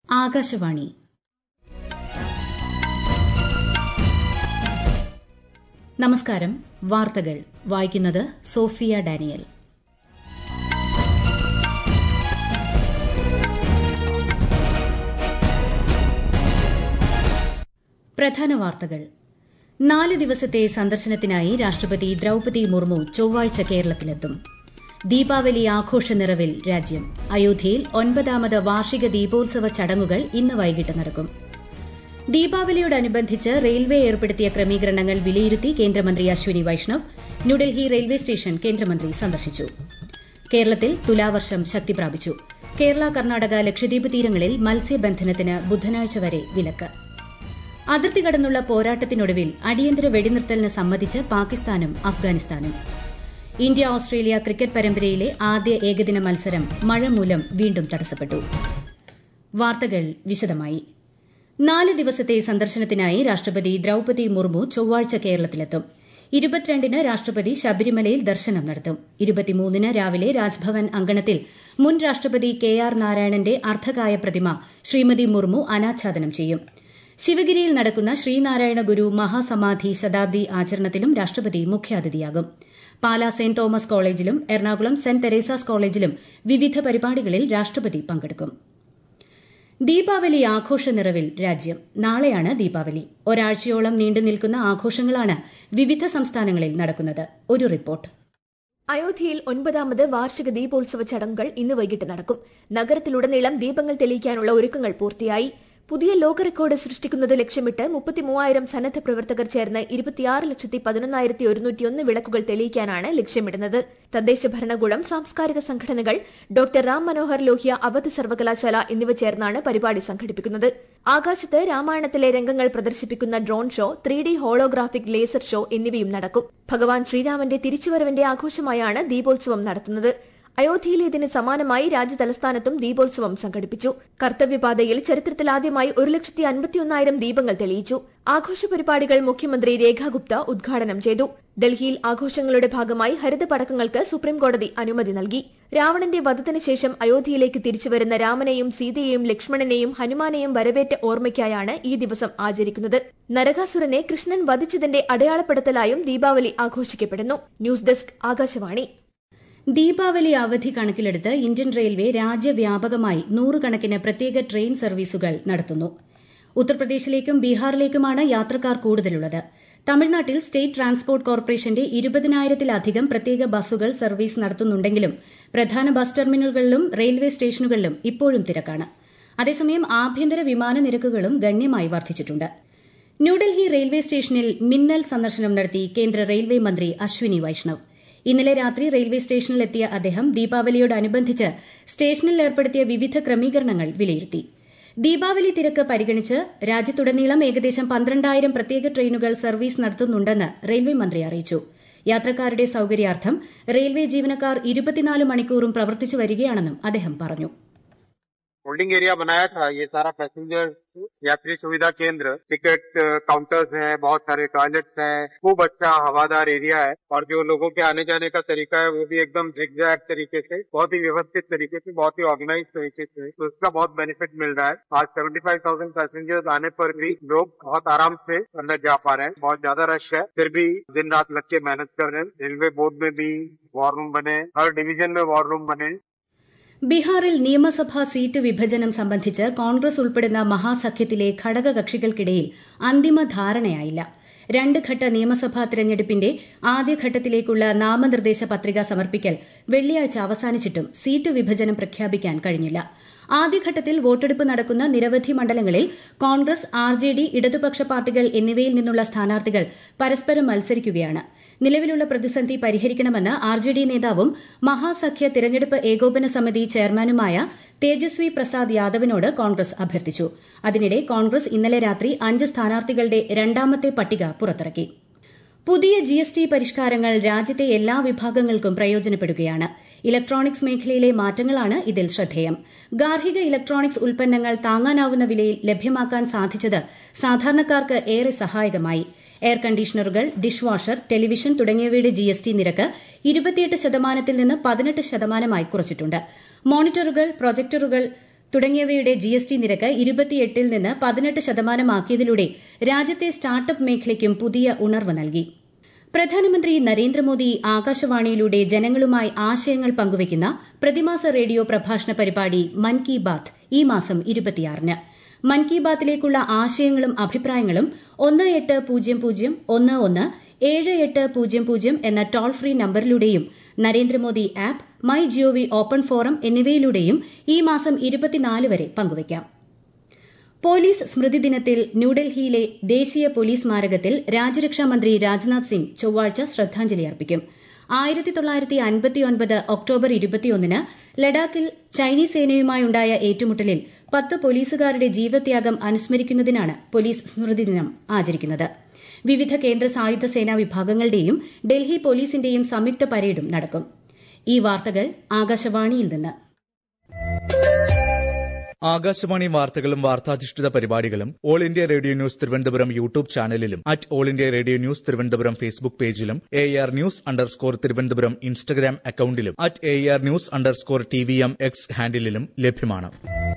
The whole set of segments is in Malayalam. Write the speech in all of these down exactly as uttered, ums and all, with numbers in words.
ആകാശവാണി. നമസ്കാരം. വാർത്തകൾ വായിക്കുന്നത് സോഫിയ ഡാനിയൽ. പ്രധാന വാർത്തകൾ. നാല് ദിവസത്തെ സന്ദർശനത്തിനായി രാഷ്ട്രപതി ദ്രൌപദി മുർമു ചൊവ്വാഴ്ച കേരളത്തിലെത്തും. ദീപാവലി ആഘോഷ നിറവിൽ രാജ്യം. അയോധ്യയിൽ ഒൻപതാമത് വാർഷിക ദീപോത്സവ ചടങ്ങുകൾ ഇന്ന് വൈകിട്ട് നടക്കും. ദീപാവലിയോടനുബന്ധിച്ച് റെയിൽവേ ഏർപ്പെടുത്തിയ ക്രമീകരണങ്ങൾ വിലയിരുത്തി കേന്ദ്രമന്ത്രി അശ്വിനി വൈഷ്ണവ് ന്യൂഡൽഹി റെയിൽവേ സ്റ്റേഷൻ കേന്ദ്രമന്ത്രി സന്ദർശിച്ചു. കേരളത്തിൽ തുലാവർഷം ശക്തി പ്രാപിച്ചു. കേരള, കർണാടക, ലക്ഷദ്വീപ് തീരങ്ങളിൽ മത്സ്യബന്ധനത്തിന് ബുധനാഴ്ച വരെ വിലക്ക്. അതിർത്തി കടന്നുള്ള പോരാട്ടത്തിനൊടുവിൽ അടിയന്തര വെടിനിർത്തലിന് സമ്മതിച്ച് പാകിസ്ഥാനും അഫ്ഗാനിസ്ഥാനും. ഇന്ത്യ ഓസ്ട്രേലിയ ക്രിക്കറ്റ് പരമ്പരയിലെ ആദ്യ ഏകദിന മത്സരം മഴ മൂലം വീണ്ടും തടസ്സപ്പെട്ടു. വാർത്തകൾ വിശദമായി. നാല് ദിവസത്തെ സന്ദർശനത്തിനായി രാഷ്ട്രപതി ദ്രൌപദി മുർമു ചൊവ്വാഴ്ച കേരളത്തിലെത്തും. ഇരുപത്തിരണ്ടിന് രാഷ്ട്രപതി ശബരിമലയിൽ ദർശനം നടത്തും. ഇരുപത്തിമൂന്നിന് രാവിലെ രാജ്ഭവൻ അങ്കണത്തിൽ മുൻ രാഷ്ട്രപതി കെ ആർ നാരായണന്റെ അർദ്ധകായ പ്രതിമ ശ്രീമതി മുർമു അനാച്ഛാദനം ചെയ്യും. ശിവഗിരിയിൽ നടക്കുന്ന ശ്രീനാരായണ ഗുരു മഹാസമാധി ശതാബ്ദി ആചരണത്തിലും രാഷ്ട്രപതി മുഖ്യാതിഥിയാകും. പാലാ സെന്റ് തോമസ് കോളേജിലും എറണാകുളം സെന്റ് തെരേസാസ് കോളേജിലും വിവിധ പരിപാടികളിൽ രാഷ്ട്രപതി പങ്കെടുക്കും. ദീപാവലി ആഘോഷ നിറവിൽ രാജ്യം. നാളെയാണ് ദീപാവലി. ഒരാഴ്ചയോളം നീണ്ടുനിൽക്കുന്ന ആഘോഷങ്ങളാണ് വിവിധ സംസ്ഥാനങ്ങളിൽ നടക്കുന്നത്. ഒരു റിപ്പോർട്ട്. അയോധ്യയിൽ ഒൻപതാമത് വാർഷിക ദീപോത്സവ ചടങ്ങുകൾ ഇന്ന് വൈകിട്ട് നടക്കും. നഗരത്തിലുടനീളം ദീപങ്ങൾ തെളിയിക്കാനുള്ള ഒരുക്കങ്ങൾ പൂർത്തിയായി. പുതിയ ലോക റെക്കോർഡ് സൃഷ്ടിക്കുന്നത് ലക്ഷ്യമിട്ട് മുപ്പത്തിമൂവായിരം സന്നദ്ധ പ്രവർത്തകർ ചേർന്ന് ഇരുപത്തിയാറ് ലക്ഷത്തി പതിനൊന്നായിരത്തി ഒരുന്നൂറ്റിയൊന്ന് വിളക്കുകൾ തെളിയിക്കാനാണ് ലക്ഷ്യമിടുന്നത്. തദ്ദേശ ഭരണകൂടം, സാംസ്കാരിക സംഘടനകൾ, ഡോക്ടർ റാം മനോഹർ ലോഹ്യ അവധ് സർവകലാശാല എന്നിവ ചേർന്നാണ് പരിപാടി സംഘടിപ്പിക്കുന്നത്. ആകാശത്ത് രാമായണത്തിലെ രംഗങ്ങൾ പ്രദർശിപ്പിക്കുന്ന drone show, three D holographic laser show എന്നിവയും നടക്കും. ഭഗവാൻ ശ്രീരാമന്റെ തിരിച്ചുവരവിന്റെ ആഘോഷമായാണ് ദീപോത്സവം നടത്തുന്നത്. അയോധ്യയിലേതിന് സമാനമായി രാജ്യതലസ്ഥാനത്തും ദീപോത്സവം സംഘടിപ്പിച്ചു. കർത്തവ്യപാതയിൽ ചരിത്രത്തിലാദ്യമായി ഒരു ലക്ഷത്തി അൻപത്തിയൊന്നായിരം ദീപങ്ങൾ തെളിയിച്ചു. ആഘോഷ പരിപാടികൾ മുഖ്യമന്ത്രി രേഖ ഗുപ്ത ഉദ്ഘാടനം ചെയ്തു. ഡൽഹിയിൽ ആഘോഷങ്ങളുടെ ഭാഗമായി ഹരിത പടക്കങ്ങൾക്ക് സുപ്രീംകോടതി അനുമതി നൽകി. രാവണന്റെ വധത്തിന് ശേഷം അയോധ്യയിലേക്ക് തിരിച്ചുവരുന്ന രാമനെയും സീതയെയും ലക്ഷ്മണനെയും ഹനുമാനെയും വരവേറ്റ ഓർമ്മയ്ക്കായാണ് ഈ ദിവസം ആചരിക്കുന്നത്. നരകാസുരനെ കൃഷ്ണൻ വധിച്ചതിന്റെ അടയാളപ്പെടുത്തലായും ദീപാവലി ആഘോഷിക്കപ്പെടുന്നു. ന്യൂസ് ഡെസ്ക്, ആകാശവാണി. ദീപാവലി അവധി കണക്കിലെടുത്ത് ഇന്ത്യൻ റെയിൽവേ രാജ്യവ്യാപകമായി നൂറുകണക്കിന് പ്രത്യേക ട്രെയിൻ സർവീസുകൾ നടത്തുന്നു. ഉത്തർപ്രദേശിലേക്കും ബീഹാറിലേക്കുമാണ് യാത്രക്കാർ കൂടുതലുള്ളത്. തമിഴ്നാട്ടിൽ സ്റ്റേറ്റ് ട്രാൻസ്പോർട്ട് കോർപ്പറേഷന്റെ ഇരുപതിനായിരത്തിലധികം പ്രത്യേക ബസ്സുകൾ സർവീസ് നടത്തുന്നുണ്ടെങ്കിലും പ്രധാന ബസ് ടെർമിനലുകളിലും റെയിൽവേ സ്റ്റേഷനുകളിലും ഇപ്പോഴും തിരക്കാണ്. അതേസമയം ആഭ്യന്തര വിമാന നിരക്കുകളും ഗണ്യമായി വർദ്ധിച്ചിട്ടുണ്ട്. ന്യൂഡൽഹി റെയിൽവേ സ്റ്റേഷനിൽ മിന്നൽ സന്ദർശനം നടത്തി കേന്ദ്ര റെയിൽവേ മന്ത്രി അശ്വിനി വൈഷ്ണവ്. ഇന്നലെ രാത്രി റെയിൽവേ സ്റ്റേഷനിലെത്തിയ അദ്ദേഹം ദീപാവലിയോടനുബന്ധിച്ച് സ്റ്റേഷനിൽ ഏർപ്പെടുത്തിയ വിവിധ ക്രമീകരണങ്ങൾ വിലയിരുത്തി. ദീപാവലി തിരക്ക് പരിഗണിച്ച് രാജ്യത്തുടനീളം ഏകദേശം പന്ത്രണ്ടായിരം പ്രത്യേക ട്രെയിനുകൾ സർവീസ് നടത്തുന്നുണ്ടെന്ന് റെയിൽവേ മന്ത്രി അറിയിച്ചു. യാത്രക്കാരുടെ സൌകര്യാർത്ഥം റെയിൽവേ ജീവനക്കാർ ഇരുപത്തിനാല് മണിക്കൂറും പ്രവർത്തിച്ചു വരികയാണെന്നും അദ്ദേഹം പറഞ്ഞു. होल्डिंग एरिया बनाया था, ये सारा पैसेंजर यात्री सुविधा केंद्र, टिकट काउंटर्स हैं, बहुत सारे टॉयलेट्स हैं, खूब अच्छा हवादार एरिया है और जो लोगों के आने जाने का तरीका है वो भी एकदम zigzag तरीके से, बहुत ही व्यवस्थित तरीके से, बहुत ही ऑर्गेनाइज तरीके से, तो इसका बहुत बेनिफिट मिल रहा है. आज पचहत्तर हज़ार पैसेंजर्स आने पर भी लोग बहुत आराम से अंदर जा पा रहे हैं. बहुत ज्यादा रश है, फिर भी दिन रात लग के मेहनत कर रहे हैं. रेलवे बोर्ड में भी वॉर रूम बने, हर डिवीजन में वॉर रूम बने. ബീഹാറിൽ നിയമസഭാ സീറ്റ് വിഭജനം സംബന്ധിച്ച് കോൺഗ്രസ് ഉൾപ്പെടുന്ന മഹാസഖ്യത്തിലെ ഘടകകക്ഷികൾക്കിടയിൽ അന്തിമ ധാരണയായില്ല. രണ്ട് ഘട്ട നിയമസഭാ തെരഞ്ഞെടുപ്പിന്റെ ആദ്യഘട്ടത്തിലേക്കുള്ള നാമനിർദ്ദേശ പത്രിക സമർപ്പിക്കൽ വെള്ളിയാഴ്ച അവസാനിച്ചിട്ടും സീറ്റ് വിഭജനം പ്രഖ്യാപിക്കാൻ കഴിഞ്ഞില്ല. ആദ്യഘട്ടത്തിൽ വോട്ടെടുപ്പ് നടക്കുന്ന നിരവധി മണ്ഡലങ്ങളിൽ കോൺഗ്രസ്, ആർ ജെ ഡി, ഇടതുപക്ഷ പാർട്ടികൾ എന്നിവയിൽ നിന്നുള്ള സ്ഥാനാർത്ഥികൾ പരസ്പരം മത്സരിക്കുകയാണ്. നിലവിലുള്ള പ്രതിസന്ധി പരിഹരിക്കണമെന്ന് ആർ ജെ ഡി നേതാവും മഹാസഖ്യ തിരഞ്ഞെടുപ്പ് ഏകോപന സമിതി ചെയർമാനുമായ തേജസ്വി പ്രസാദ് യാദവിനോട് കോൺഗ്രസ് അഭ്യർത്ഥിച്ചു. അതിനിടെ കോൺഗ്രസ് ഇന്നലെ രാത്രി അഞ്ച് സ്ഥാനാർത്ഥികളുടെ രണ്ടാമത്തെ പട്ടിക പുറത്തിറക്കി. പുതിയ ജി എസ് ടി പരിഷ്കാരങ്ങൾ രാജ്യത്തെ എല്ലാ വിഭാഗങ്ങൾക്കും പ്രയോജനപ്പെടുകയാണ്. ഇലക്ട്രോണിക്സ് മേഖലയിലെ മാറ്റങ്ങളാണ് ഇതിൽ ശ്രദ്ധേയം. ഗാർഹിക ഇലക്ട്രോണിക്സ് ഉൽപ്പന്നങ്ങൾ താങ്ങാനാവുന്ന വിലയിൽ ലഭ്യമാക്കാൻ സാധിച്ചത് സാധാരണക്കാർക്ക് ഏറെ സഹായകമായി. എയർ കണ്ടീഷണറുകൾ, ഡിഷ് വാഷർ, ടെലിവിഷൻ തുടങ്ങിയവയുടെ ജി എസ് ടി നിരക്ക് ഇരുപത്തിയെട്ട് ശതമാനത്തിൽ നിന്ന് പതിനെട്ട് ശതമാനമായി കുറച്ചിട്ടുണ്ട്. മോണിറ്ററുകൾ, പ്രൊജക്ടറുകൾ, തുടങ്ങിയവയുടെ ജി എസ് ടി നിരക്ക് ഇരുപത്തിയെട്ടിൽ നിന്ന് പതിനെട്ട് ശതമാനമാക്കിയതിലൂടെ രാജ്യത്തെ സ്റ്റാർട്ടപ്പ് മേഖലയ്ക്കും പുതിയ ഉണർവ് നൽകി. പ്രധാനമന്ത്രി നരേന്ദ്രമോദി ആകാശവാണിയിലൂടെ ജനങ്ങളുമായി ആശയങ്ങൾ പങ്കുവയ്ക്കുന്ന പ്രതിമാസ റേഡിയോ പ്രഭാഷണ പരിപാടി മൻ കി ബാത്ത് ഈ മാസം ഇരുപത്തിയാറിന്. മൻ കി ബാത്തിലേക്കുള്ള ആശയങ്ങളും അഭിപ്രായങ്ങളും ഒന്ന് എട്ട് പൂജ്യം പൂജ്യം ഒന്ന് ഒന്ന് ഏഴ് എട്ട് പൂജ്യം പൂജ്യം എന്ന ടോൾ ഫ്രീ നമ്പറിലൂടെയും Narendra Modi app, my G O V open forum എന്നിവയിലൂടെയും ഈ മാസം ഇരുപത്തിനാല് വരെ പങ്കുവയ്ക്കാം. പോലീസ് സ്മൃതി ദിനത്തിൽ ന്യൂഡൽഹിയിലെ ദേശീയ പോലീസ് സ്മാരകത്തിൽ രാജ്യരക്ഷാമന്ത്രി രാജ്നാഥ് സിംഗ് ചൊവ്വാഴ്ച ശ്രദ്ധാഞ്ജലി അർപ്പിക്കും. ആയിരത്തി തൊള്ളായിരത്തി അൻപത്തിയൊൻപത് ഒക്ടോബർ ഇരുപത്തിയൊന്നിന് ലഡാക്കിൽ ചൈനീസ് സേനയുമായുണ്ടായ ഏറ്റുമുട്ടലിൽ പത്ത് പോലീസുകാരുടെ ജീവത്യാഗം അനുസ്മരിക്കുന്നതിനാണ് പോലീസ് സ്മൃതി ദിനം ആചരിക്കുന്നത്. വിവിധ കേന്ദ്ര സായുധ സേനാ വിഭാഗങ്ങളുടെയും ഡൽഹി പോലീസിന്റെയും സംയുക്ത പരേഡും നടക്കും. ഈ വാർത്തകൾ ആകാശവാണിയിൽ നിന്ന്. ആകാശവാണി വാർത്തകളും വാർത്താധിഷ്ഠിത പരിപാടികളും all India radio news Thiruvananthapuram YouTube ചാനലിലും at all India radio news Thiruvananthapuram Facebook പേജിലും A R news underscore Thiruvananthapuram Instagram അക്കൌണ്ടിലും at A R news underscore T V M X ഹാൻഡിലും ലഭ്യമാണ്.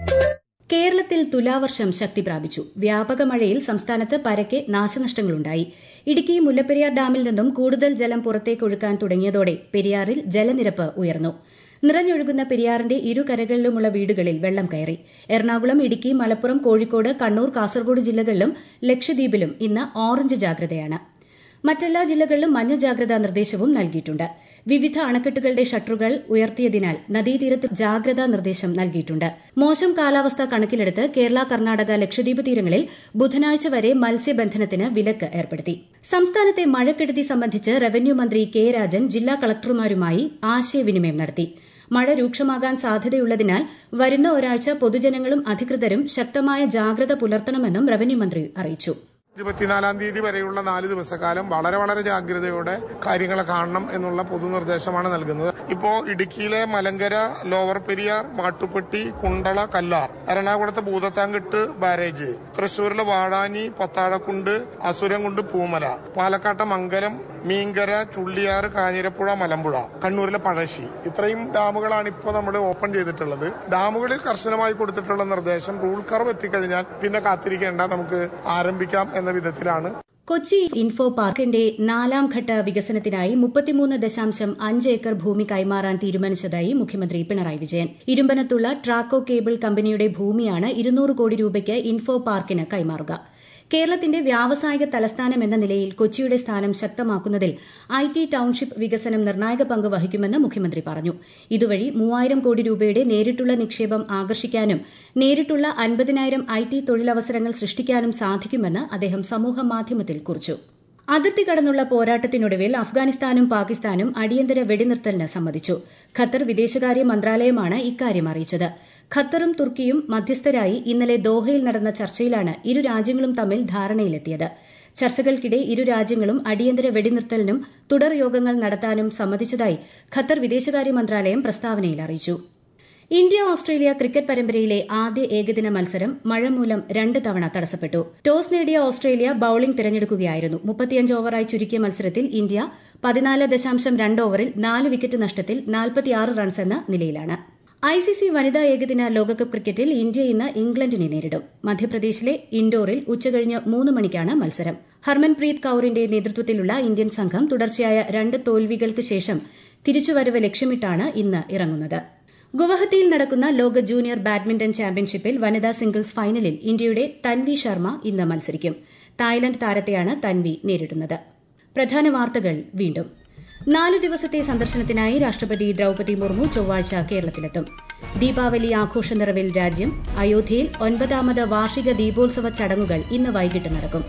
കേരളത്തിൽ തുലാവർഷം ശക്തി പ്രാപിച്ചു. വ്യാപക മഴയിൽ സംസ്ഥാനത്ത് പരക്കെ നാശനഷ്ടങ്ങളുണ്ടായി. ഇടുക്കി മുല്ലപ്പെരിയാർ ഡാമിൽ നിന്നും കൂടുതൽ ജലം പുറത്തേക്കൊഴുക്കാൻ തുടങ്ങിയതോടെ പെരിയാറിൽ ജലനിരപ്പ് ഉയർന്നു. നിറഞ്ഞൊഴുകുന്ന പെരിയാറിന്റെ ഇരുകരകളിലുമുള്ള വീടുകളിൽ വെള്ളം കയറി. എറണാകുളം, ഇടുക്കി, മലപ്പുറം, കോഴിക്കോട്, കണ്ണൂർ, കാസർഗോഡ് ജില്ലകളിലും ലക്ഷദ്വീപിലും ഇന്ന് ഓറഞ്ച് ജാഗ്രതയാണ്. മറ്റെല്ലാ ജില്ലകളിലും മഞ്ഞ ജാഗ്രതാ നിർദ്ദേശവും നൽകിയിട്ടുണ്ട്. വിവിധ അണക്കെട്ടുകളുടെ ഷട്ടറുകൾ ഉയർത്തിയതിനാൽ നദീതീരത്ത് ജാഗ്രതാ നിർദ്ദേശം നൽകിയിട്ടുണ്ട്. മോശം കാലാവസ്ഥ കണക്കിലെടുത്ത് കേരള, കർണാടക, ലക്ഷദ്വീപ് തീരങ്ങളിൽ ബുധനാഴ്ച വരെ മത്സ്യബന്ധനത്തിന് വിലക്ക് ഏർപ്പെടുത്തി. സംസ്ഥാനത്തെ മഴക്കെടുതി സംബന്ധിച്ച് റവന്യൂ മന്ത്രി കെ രാജൻ ജില്ലാ കളക്ടർമാരുമായി ആശയവിനിമയം നടത്തി. മഴ രൂക്ഷമാകാൻ സാധ്യതയുള്ളതിനാൽ വരുന്ന ഒരാഴ്ച പൊതുജനങ്ങളും അധികൃതരും ശക്തമായ ജാഗ്രത പുലർത്തണമെന്നും റവന്യൂ മന്ത്രി അറിയിച്ചു. ഇരുപത്തിനാലാം തീയതി വരെയുള്ള നാല് ദിവസക്കാലം വളരെ വളരെ ജാഗ്രതയോടെ കാര്യങ്ങൾ കാണണം എന്നുള്ള പൊതുനിർദ്ദേശമാണ് നൽകുന്നത്. ഇപ്പോ ഇടുക്കിയിലെ മലങ്കര, ലോവർ പെരിയാർ, മാട്ടുപ്പെട്ടി, കുണ്ടള, കല്ലാർ, എറണാകുളത്തെ ഭൂതത്താൻകെട്ട് ബാരേജ്, തൃശൂരിലെ വാടാനി, പത്താഴക്കുണ്ട്, അസുരംകുണ്ട്, പൂമല, പാലക്കാട്ടെ മംഗലം, മീങ്കര, ചുള്ളിയാറ്, കാഞ്ഞിരപ്പുഴ, മലമ്പുഴ, കണ്ണൂരിലെ പഴശ്ശി, ഇത്രയും ഡാമുകളാണ് ഇപ്പോൾ നമ്മൾ ഓപ്പൺ ചെയ്തിട്ടുള്ളത്. ഡാമുകളിൽ കർശനമായി കൊടുത്തിട്ടുള്ള നിർദ്ദേശം റൂൾ കർവ് എത്തിക്കഴിഞ്ഞാൽ പിന്നെ കാത്തിരിക്കേണ്ട, നമുക്ക് ആരംഭിക്കാം എന്ന വിധത്തിലാണ്. കൊച്ചി ഇൻഫോ പാർക്കിന്റെ നാലാം ഘട്ട വികസനത്തിനായി മുപ്പത്തിമൂന്ന് ദശാംശം അഞ്ച് ഏക്കർ ഭൂമി കൈമാറാൻ തീരുമാനിച്ചതായി മുഖ്യമന്ത്രി പിണറായി വിജയൻ. ഇരുമ്പനത്തുള്ള ട്രാക്കോ കേബിൾ കമ്പനിയുടെ ഭൂമിയാണ് ഇരുന്നൂറ് കോടി രൂപയ്ക്ക് ഇൻഫോ പാർക്കിന് കൈമാറുക. കേരളത്തിന്റെ വ്യാവസായിക തലസ്ഥാനം എന്ന നിലയിൽ കൊച്ചിയുടെ സ്ഥാനം ശക്തമാക്കുന്നതിൽ ഐ ടി ടൌൺഷിപ്പ് വികസനം നിർണായക പങ്ക് വഹിക്കുമെന്ന് മുഖ്യമന്ത്രി പറഞ്ഞു. ഇതുവഴി മൂവായിരം കോടി രൂപയുടെ നേരിട്ടുള്ള നിക്ഷേപം ആകർഷിക്കാനും നേരിട്ടുള്ള അൻപതിനായിരം ഐ ടി തൊഴിലവസരങ്ങൾ സൃഷ്ടിക്കാനും സാധിക്കുമെന്ന് അദ്ദേഹം സമൂഹമാധ്യമത്തിൽ കുറിച്ചു. അതിർത്തി കടന്നുള്ള പോരാട്ടത്തിനൊടുവിൽ അഫ്ഗാനിസ്ഥാനും പാകിസ്ഥാനും അടിയന്തര വെടിനിർത്തലിന് സമ്മതിച്ചു. ഖത്തർ വിദേശകാര്യ മന്ത്രാലയമാണ് ഇക്കാര്യം അറിയിച്ചത്. ഖത്തറും തുർക്കിയും മധ്യസ്ഥരായി ഇന്നലെ ദോഹയിൽ നടന്ന ചർച്ചയിലാണ് ഇരു രാജ്യങ്ങളും തമ്മിൽ ധാരണയിലെത്തിയത്. ചർച്ചകൾക്കിടെ ഇരു രാജ്യങ്ങളും അടിയന്തര വെടിനിർത്തലിനും തുടർ യോഗങ്ങൾ നടത്താനും സമ്മതിച്ചതായി ഖത്തർ വിദേശകാര്യ മന്ത്രാലയം പ്രസ്താവനയിൽ അറിയിച്ചു. ഇന്ത്യ ഓസ്ട്രേലിയ ക്രിക്കറ്റ് പരമ്പരയിലെ ആദ്യ ഏകദിന മത്സരം മഴ മൂലം രണ്ട് തവണ തടസ്സപ്പെട്ടു. ടോസ് നേടിയ ഓസ്ട്രേലിയ ബൌളിംഗ് തിരഞ്ഞെടുക്കുകയായിരുന്നു. മുപ്പത്തിയഞ്ച് ഓവറായി ചുരുക്കിയ മത്സരത്തിൽ ഇന്ത്യ പതിനാല് ദശാംശം രണ്ട് ഓവറിൽ നാല് വിക്കറ്റ് നഷ്ടത്തിൽ നാൽപ്പത്തിയാറ് റൺസ് എന്ന നിലയിലാണ്. ഐസിസി വനിതാ ഏകദിന ലോകകപ്പ് ക്രിക്കറ്റിൽ ഇന്ത്യ ഇന്ന് ഇംഗ്ലണ്ടിനെ നേരിടും. മധ്യപ്രദേശിലെ ഇൻഡോറിൽ ഉച്ചകഴിഞ്ഞ് മൂന്ന് മണിക്കാണ് മത്സരം. ഹർമൻപ്രീത് കൌറിന്റെ നേതൃത്വത്തിലുള്ള ഇന്ത്യൻ സംഘം തുടർച്ചയായ രണ്ട് തോൽവികൾക്ക് ശേഷം തിരിച്ചുവരവ് ലക്ഷ്യമിട്ടാണ് ഇന്ന് ഇറങ്ങുന്നത്. ഗുവാഹത്തിയിൽ നടക്കുന്ന ലോക ജൂനിയർ ബാഡ്മിന്റൺ ചാമ്പ്യൻഷിപ്പിൽ വനിതാ സിംഗിൾസ് ഫൈനലിൽ ഇന്ത്യയുടെ തൻവി ശർമ്മ ഇന്ന് മത്സരിക്കും. തായ്ലൻഡ് താരത്തെയാണ് തൻവി നേരിടുന്നത്. പ്രധാന വാർത്തകൾ വീണ്ടും. നാല് ദിവസത്തെ സന്ദർശനത്തിനായി രാഷ്ട്രപതി ദ്രൌപദി മുർമു ചൊവ്വാഴ്ച കേരളത്തിലെത്തും. ദീപാവലി ആഘോഷ നിറവിൽ രാജ്യം. അയോധ്യയിൽ ഒൻപതാമത് വാർഷിക ദീപോത്സവ ചടങ്ങുകൾ ഇന്ന് വൈകിട്ട് നടക്കും.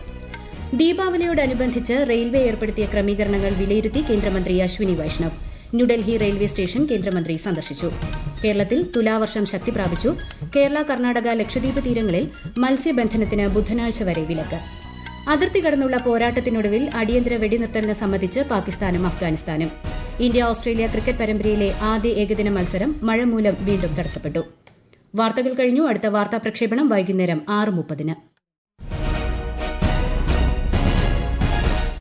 ദീപാവലിയോടനുബന്ധിച്ച് റെയിൽവേ ഏർപ്പെടുത്തിയ ക്രമീകരണങ്ങൾ വിലയിരുത്തി കേന്ദ്രമന്ത്രി അശ്വിനി വൈഷ്ണവ്. ന്യൂഡൽഹി റെയിൽവേ സ്റ്റേഷൻ കേന്ദ്രമന്ത്രി സന്ദർശിച്ചു. കേരളത്തിൽ തുലാവർഷം ശക്തി പ്രാപിച്ചു. കേരള, കർണാടക, ലക്ഷദ്വീപ് തീരങ്ങളിൽ മത്സ്യബന്ധനത്തിന് ബുധനാഴ്ച വരെ വിലക്ക്. അതിർത്തി കടന്നുള്ള പോരാട്ടത്തിനൊടുവിൽ അടിയന്തര വെടിനിർത്തലിന് സമ്മതിച്ച് പാകിസ്ഥാനും അഫ്ഗാനിസ്ഥാനും. ഇന്ത്യ ഓസ്ട്രേലിയ ക്രിക്കറ്റ് പരമ്പരയിലെ ആദ്യ ഏകദിന മത്സരം മഴ മൂലം വീണ്ടും തടസ്സപ്പെട്ടു. വാർത്തകൾ കഴിഞ്ഞു. അടുത്ത വാർത്താ പ്രക്ഷേപണം വൈകുന്നേരം ആറ് മുപ്പതിന്.